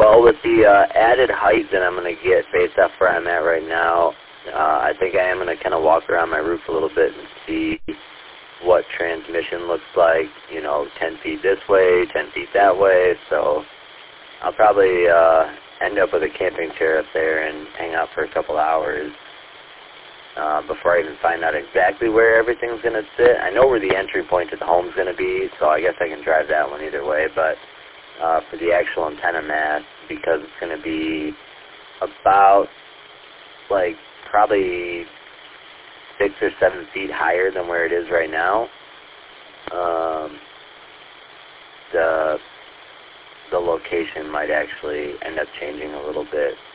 Well, with the added height that I'm going to get based off where I'm at right now, I think I am going to kind of walk around my roof a little bit and see what transmission looks like, 10 feet this way, 10 feet that way. So I'll probably end up with a camping chair up there and hang out for a couple hours before I even find out exactly where everything's going to sit. I know where the entry point to the home's going to be, so I guess I can drive that one either way. But for the actual antenna mast, because it's going to be about, probably 6 or 7 feet higher than where it is right now, the location might actually end up changing a little bit.